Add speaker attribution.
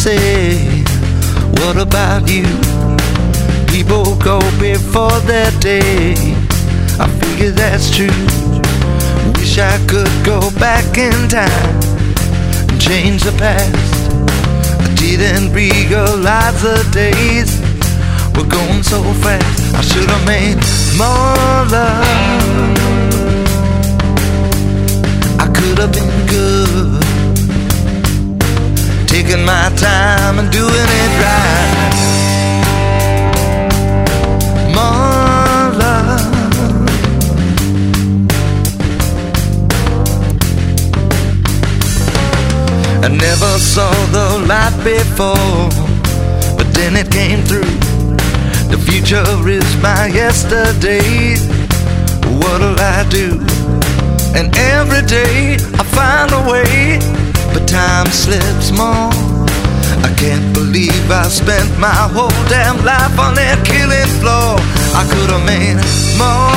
Speaker 1: say, what about you? People go before their day. I figure that's true. Wish I could go back in time and change the past. I didn't realize the days were going so fast. I should have made more love. I could have been good, taking my time and doing it right. More love. I never saw the light before, but then it came through. The future is my yesterday. What'll I do? And every day I find a way, but time slips more. I can't believe I spent my whole damn life on that killing floor. I could have made more